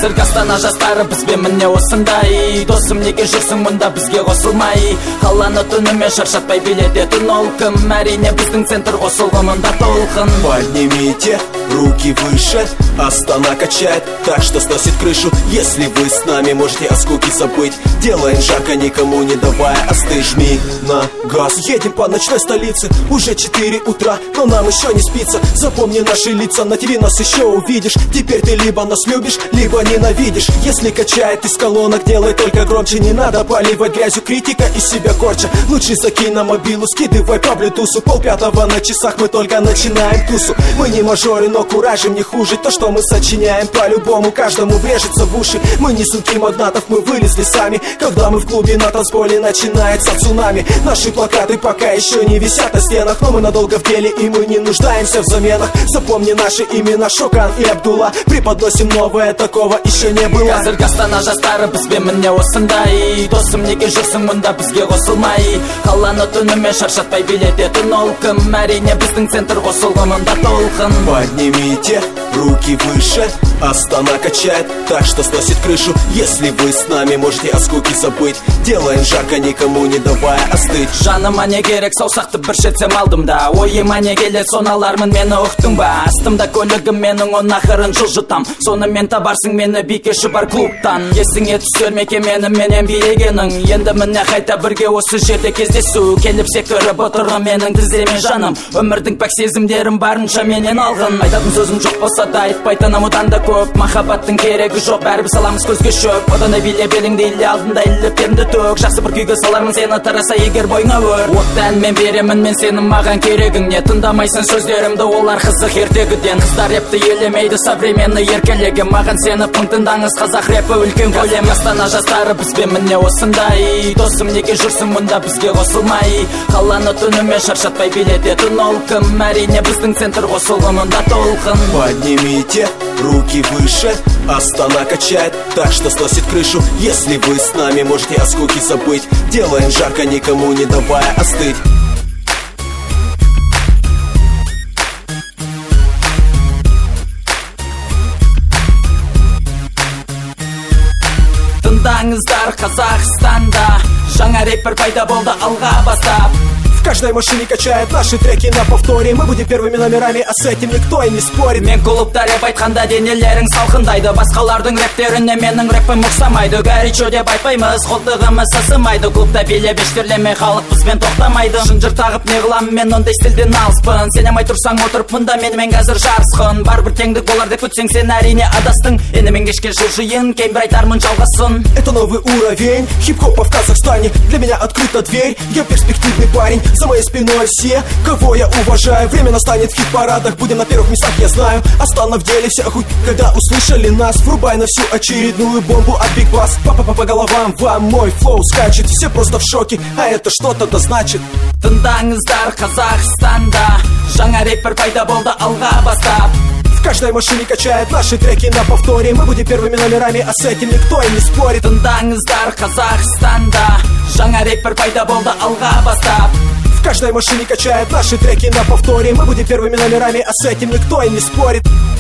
Қазіргі Астана жастары бізбен міне осындай. Досым, неге жүрсің мұнда бізге қосылмай? Қаланы түнімен шаршатпай билететін ол кім? Әрине біздің центр қосылғы мұнда толқын. Поднимите руки выше, Астана качает так, что сносит крышу. Если вы с нами, можете о скуке забыть. Делаем жарко, никому не давая остыть. Жми на газ, едем по ночной столице. Уже 4 утра, но нам еще не спится. Запомни наши лица, на ТВ нас еще увидишь. Теперь ты либо нас любишь, либо ненавидишь. Если качает из колонок, делай только громче. Не надо поливать грязью критика из себя корча. Лучше закинь на мобилу, скидывай по блютусу. 4:30 на часах, мы только начинаем тусу. Мы не мажоры, но куражим не хуже. То, что мы сочиняем, по-любому каждому врежется в уши. Мы не сынки магнатов, мы вылезли сами. Когда мы в клубе на танцполе, начинается цунами. Наши плакаты пока еще не висят на стенах, но мы надолго в деле и мы не нуждаемся в заменах. Запомни наши имена, Шокан и Абдулла. Преподносим новое, такого еще не было. Қазіргі Астана жастары бізбен міне осындай. Досым, неге жүрсің мұнда бізге қосылмай? Қаланы түнімен шаршатпай билететін ол кім? Әрине біздің центр қосылғы мұнда толқын. Поднимите руки выше, Астана качает так, что сносит крышу. Если вы с нами, можете о скуке забыть. Делаем жарко, никому не давая остыть. Жаныма не керек саусақты бір шетсем алдым да. Ойыма не келет соны алармын, мені ұқтың ба? Астымда көлігім менің, он ақырын жылжытам. Сонымен табарсың мені бикеші бар клубтан. Есіңе түсер мекемені менен билегенің. Енді міне қайта бірге осы жерде кездесу. Келіп секіріп отырғы менің тіземе жаным. Өмірдің пәк сезімдерін барынша менен алғын. Айтатын сөзім жоқ болса да айтпайтыным одан да көп. Махаббаттың керегі жоқ, бәрібір саламыз көзге шөп. Одан да биле беліңді іле алдында іліптерімді төк. Жақсы бір күйге салармын сені тараса егер бойыңа өр. Оттан мен беремін, мен сенің маған керегің не? Тыңдамайсың сөздерімді, олар қызық ертегіден. Қыздар репті елемейді современный еркелегі. Маған сені пың тыңдаңыз, қазақ репі үлкен көлем. Астана жастары бізбен міне осындай. Досым, неге жүрсің мұнда бізге қосылмай? Қаланы түнімен шаршатпай билететін ол кім? Әрине біздің центр қосылғы мұнда толқын. Поднимите руки выше, Астана качает так, что сносит крышу. Если вы с нами, можете о скуке забыть. Делаем жарко, никому не давая остыть. Тыңдаңыздар, Қазақстанда жаңа рэпер пайда болды алға бастап. В каждой машине качает наши треки на повторе. Мы будем первыми номерами, а с этим никто и не спорит. Мен клубта рэп айтқанда денелерің салқындайды. Басқалардың рэптеріне менің рэпім ұқсамайды. Горячо деп айтпаймыз, қолтығымыз сасымайды. Клубта билеп ештерлемей халық бізбен тоқтамайды. Шынжыр тағып не қыламын, мен ондай стильден алыспын. Сенемай тұрсаң отырып мұнда менімен қазір жарысқын. Барбір теңдік болар деп күтсең, сен әрине адастың. Енді мен кешке жылжиын, кейін бір айтармын жалғасын. Это новый уровень хип-хопа в Казахстане. Для меня открыта дверь, я перспективный парень. За моей спиной все, кого я уважаю. Время настанет в хит-парадах, будем на первых местах, я знаю. Астана в деле вся хуй, когда услышали нас. Врубай на всю очередную бомбу от Big Bass. Папа по головам, вам мой флоу скачет. Все просто в шоке, а это что-то да значит. Тыңдаңыздар, Қазақстанда жаңа рэпер пайда болды алға бастап. В каждой машине качает наши треки на повторе. Мы будем первыми номерами, а с этим никто и не спорит. Тыңдаңыздар, Қазақстанда жаңа рэпер пайда болды алға бастап. В каждой машине качает наши треки на повторе. Мы будем первыми номерами, а с этим никто и не спорит.